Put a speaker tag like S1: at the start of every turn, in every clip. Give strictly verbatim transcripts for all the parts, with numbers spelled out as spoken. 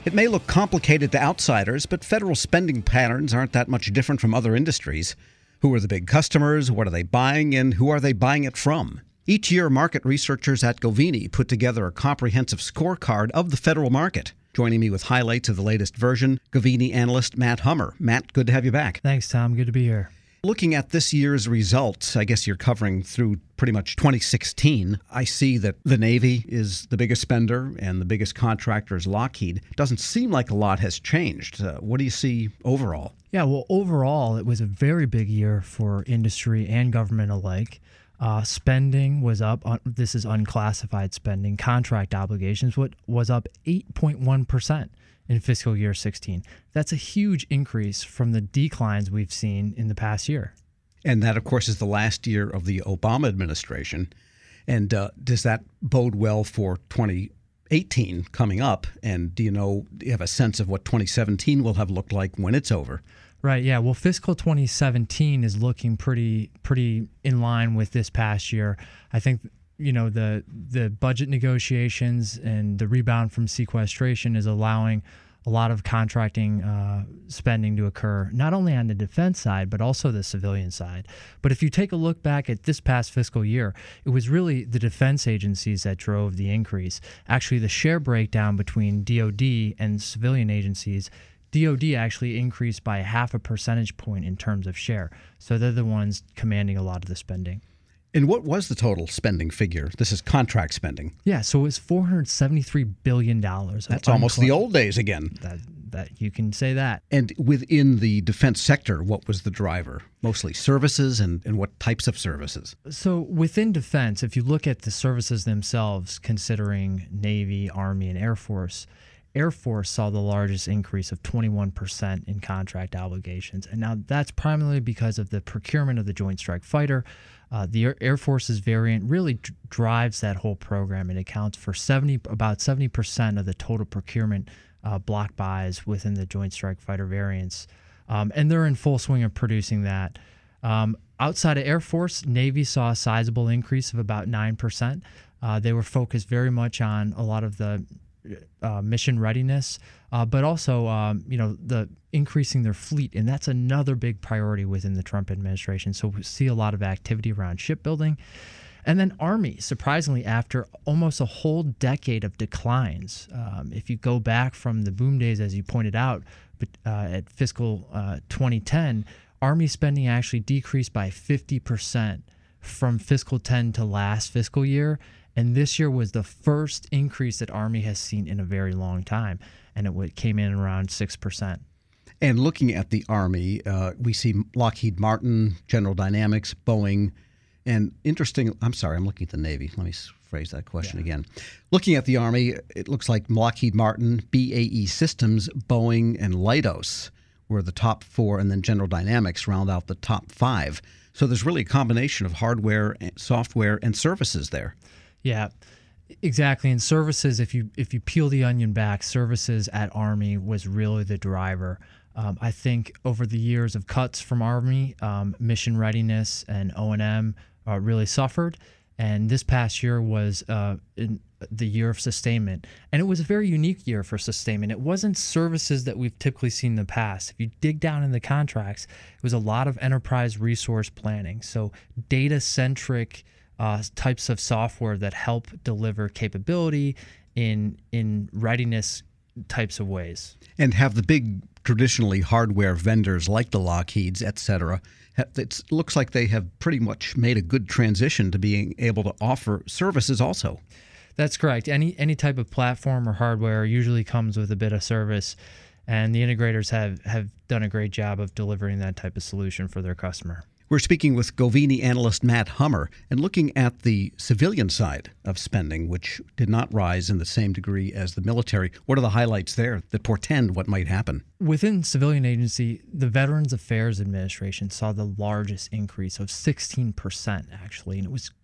S1: It may look complicated to outsiders, but federal spending patterns aren't that much different from other industries. Who are the big customers? What are they buying? And who are they buying it from? Each year, market researchers at Govini put together a comprehensive scorecard of the federal market. Joining me with highlights of the latest version, Govini analyst Matt Hummer. Matt, good to have you back.
S2: Thanks, Tom. Good to be here.
S1: Looking at this year's results, I guess you're covering through pretty much twenty sixteen. I see that the Navy is the biggest spender and the biggest contractor is Lockheed. Doesn't seem like a lot has changed. Uh, what do you see overall?
S2: Yeah, well, overall, it was a very big year for industry and government alike. Uh, spending was up. On, this is unclassified spending. Contract obligations what was up eight point one percent in fiscal year sixteen. That's a huge increase from the declines we've seen in the past year.
S1: And that, of course, is the last year of the Obama administration. And uh, does that bode well for twenty eighteen coming up? And do you know, do you have a sense of what twenty seventeen will have looked like when it's over?
S2: Right, yeah. Well, fiscal twenty seventeen is looking pretty pretty in line with this past year. I think, you know, the the budget negotiations and the rebound from sequestration is allowing a lot of contracting uh, spending to occur, not only on the defense side, but also the civilian side. But if you take a look back at this past fiscal year, it was really the defense agencies that drove the increase. Actually, the share breakdown between D O D and civilian agencies, D O D actually increased by half a percentage point in terms of share. So they're the ones commanding a lot of the spending.
S1: And what was the total spending figure? This is contract spending.
S2: Yeah, so it was four hundred seventy-three billion dollars.
S1: That's almost the old days again.
S2: That, that you can say that.
S1: And within the defense sector, what was the driver? Mostly services, and, and what types of services?
S2: So within defense, if you look at the services themselves, considering Navy, Army, and Air Force, Air Force saw the largest increase of twenty-one percent in contract obligations. And now that's primarily because of the procurement of the Joint Strike Fighter. Uh, the Air Force's variant really d- drives that whole program and accounts for seventy about seventy percent of the total procurement uh, block buys within the Joint Strike Fighter variants. Um, and they're in full swing of producing that. Um, outside of Air Force, Navy saw a sizable increase of about nine percent. Uh, they were focused very much on a lot of the Uh, mission readiness, uh, but also, um, you know, the increasing their fleet, and that's another big priority within the Trump administration. So we see a lot of activity around shipbuilding. And then Army, surprisingly, after almost a whole decade of declines, um, if you go back from the boom days, as you pointed out, but uh, at fiscal uh, twenty ten, Army spending actually decreased by fifty percent from fiscal ten to last fiscal year. And this year was the first increase that Army has seen in a very long time, and it came in around six percent.
S1: And looking at the Army, uh, we see Lockheed Martin, General Dynamics, Boeing, and interesting, I'm sorry, I'm looking at the Navy. Let me phrase that question yeah. again. Looking at the Army, it looks like Lockheed Martin, B A E Systems, Boeing, and Leidos were the top four, and then General Dynamics round out the top five. So there's really a combination of hardware, software, and services there.
S2: Yeah, exactly. And services, if you if you peel the onion back, services at Army was really the driver. Um, I think over the years of cuts from Army, um, mission readiness and O and M uh, really suffered. And this past year was uh, in the year of sustainment. And it was a very unique year for sustainment. It wasn't services that we've typically seen in the past. If you dig down in the contracts, it was a lot of enterprise resource planning. So data-centric Uh, types of software that help deliver capability in in readiness types of ways.
S1: And have the big traditionally hardware vendors like the Lockheeds, et cetera, it looks like they have pretty much made a good transition to being able to offer services also.
S2: That's correct. Any any type of platform or hardware usually comes with a bit of service, and the integrators have, have done a great job of delivering that type of solution for their customer.
S1: We're speaking with Govini analyst Matt Hummer and looking at the civilian side of spending, which did not rise in the same degree as the military. What are the highlights there that portend what might happen?
S2: Within civilian agency, the Veterans Affairs Administration saw the largest increase of sixteen percent, actually, and it was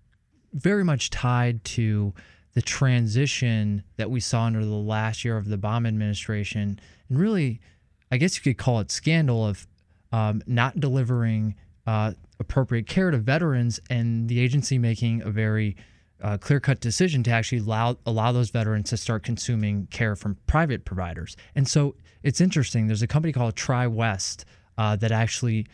S2: very much tied to the transition that we saw under the last year of the Obama administration, and really, I guess you could call it scandal of um, not delivering Uh, appropriate care to veterans, and the agency making a very uh, clear-cut decision to actually allow allow those veterans to start consuming care from private providers. And so it's interesting. There's a company called TriWest uh, that actually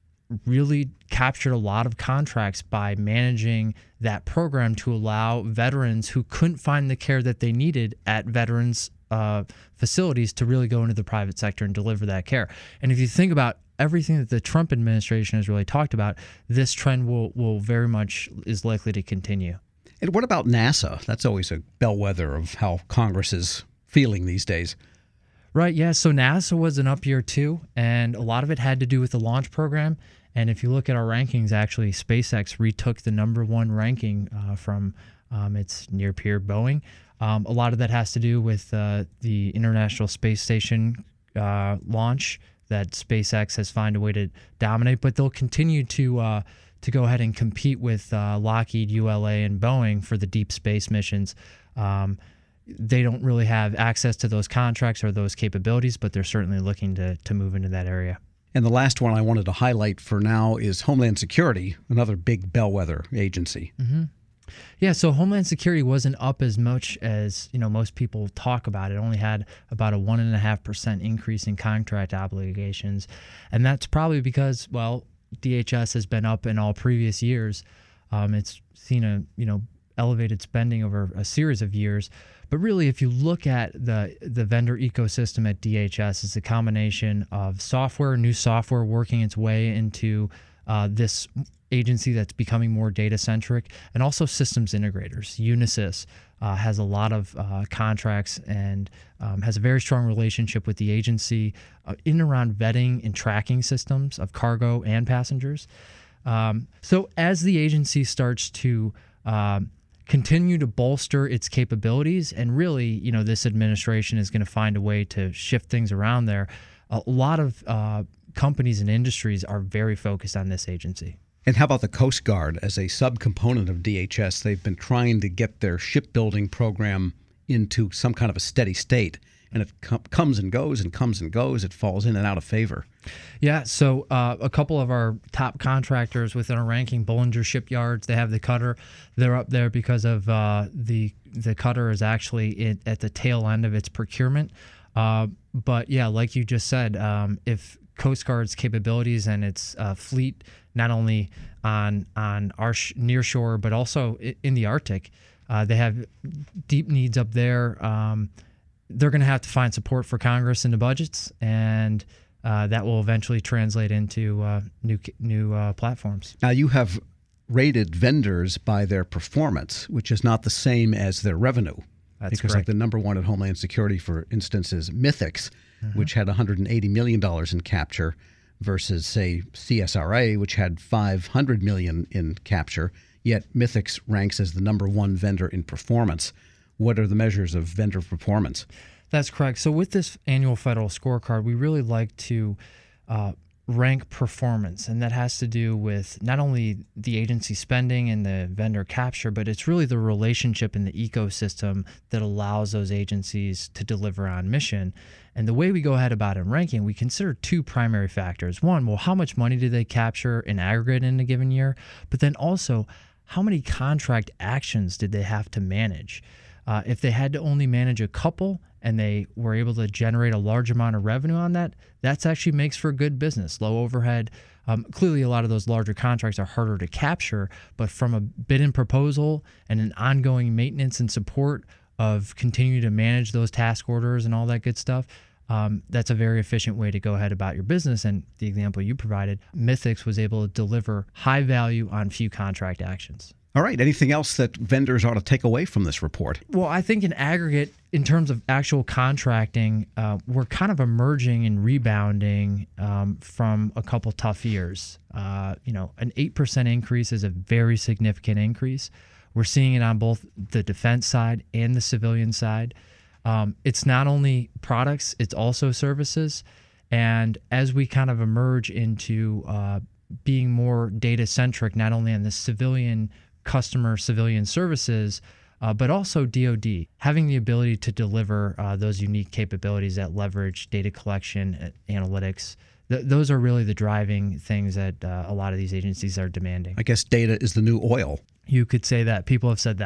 S2: really captured a lot of contracts by managing that program to allow veterans who couldn't find the care that they needed at veterans uh, facilities to really go into the private sector and deliver that care. And if you think about everything that the Trump administration has really talked about, this trend will will very much is likely to continue.
S1: And what about NASA? That's always a bellwether of how Congress is feeling these days.
S2: Right, yeah. So NASA was an up year too, and a lot of it had to do with the launch program. And if you look at our rankings, actually, SpaceX retook the number one ranking uh, from um, its near peer Boeing. Um, a lot of that has to do with uh, the International Space Station uh, launch that SpaceX has found a way to dominate, but they'll continue to uh, to go ahead and compete with uh, Lockheed, U L A, and Boeing for the deep space missions. Um, they don't really have access to those contracts or those capabilities, but they're certainly looking to to move into that area.
S1: And the last one I wanted to highlight for now is Homeland Security, another big bellwether agency.
S2: Mm-hmm. Yeah, so Homeland Security wasn't up as much as you know most people talk about. It only had about a one and a half percent increase in contract obligations, and that's probably because well, D H S has been up in all previous years. Um, it's seen a you know elevated spending over a series of years. But really, if you look at the the vendor ecosystem at D H S, it's a combination of software, new software working its way into uh, this agency that's becoming more data-centric, and also systems integrators. Unisys uh, has a lot of uh, contracts and um, has a very strong relationship with the agency uh, in and around vetting and tracking systems of cargo and passengers. Um, so as the agency starts to um, continue to bolster its capabilities, and really, you know, this administration is going to find a way to shift things around there. A lot of uh, companies and industries are very focused on this agency.
S1: And how about the Coast Guard as a subcomponent of D H S? They've been trying to get their shipbuilding program into some kind of a steady state, and it com- comes and goes and comes and goes. It falls in and out of favor.
S2: Yeah, so uh, a couple of our top contractors within our ranking, Bollinger Shipyards, they have the cutter. They're up there because of uh, the the cutter is actually in, at the tail end of its procurement. Uh, but yeah, like you just said, um, if Coast Guard's capabilities and its uh, fleet, not only on on our sh- near shore, but also in the Arctic, uh, they have deep needs up there. Um, they're going to have to find support for Congress in the budgets, and uh, that will eventually translate into uh, new new uh, platforms.
S1: Now, you have rated vendors by their performance, which is not the same as their revenue.
S2: That's
S1: because
S2: correct.
S1: Like the number one at Homeland Security, for instance, is Mythix, mm-hmm. which had one hundred eighty million dollars in capture, versus, say, C S R A, which had five hundred million dollars in capture, yet Mythix ranks as the number one vendor in performance. What are the measures of vendor performance?
S2: That's correct. So with this annual federal scorecard, we really like to uh, rank performance, and that has to do with not only the agency spending and the vendor capture, but it's really the relationship in the ecosystem that allows those agencies to deliver on mission. And the way we go ahead about it in ranking, we consider two primary factors. One, well, how much money did they capture in aggregate in a given year? But then also, how many contract actions did they have to manage? Uh, if they had to only manage a couple and they were able to generate a large amount of revenue on that, that actually makes for good business, low overhead. Um, clearly, a lot of those larger contracts are harder to capture, but from a bid and proposal and an ongoing maintenance and support of continuing to manage those task orders and all that good stuff, um, that's a very efficient way to go ahead about your business. And the example you provided, Mythix was able to deliver high value on few contract actions.
S1: All right. Anything else that vendors ought to take away from this report?
S2: Well, I think in aggregate, in terms of actual contracting, uh, we're kind of emerging and rebounding um, from a couple tough years. Uh, you know, an eight percent increase is a very significant increase. We're seeing it on both the defense side and the civilian side. Um, it's not only products, it's also services. And as we kind of emerge into uh, being more data-centric, not only on the civilian customer civilian services, uh, but also D O D, having the ability to deliver uh, those unique capabilities that leverage data collection, uh, analytics. Th- those are really the driving things that uh, a lot of these agencies are demanding.
S1: I guess data is the new oil.
S2: You could say that. People have said that.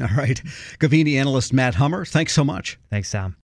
S1: All right. Gavini analyst Matt Hummer, thanks so much.
S2: Thanks, Tom.